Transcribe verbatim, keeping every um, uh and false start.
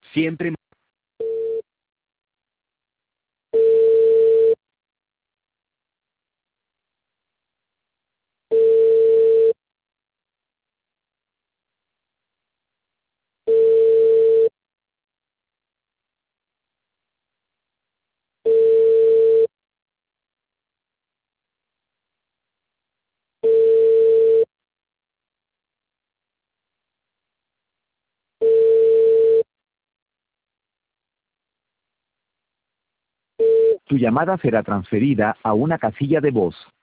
Siempre. Tu llamada será transferida a una casilla de voz.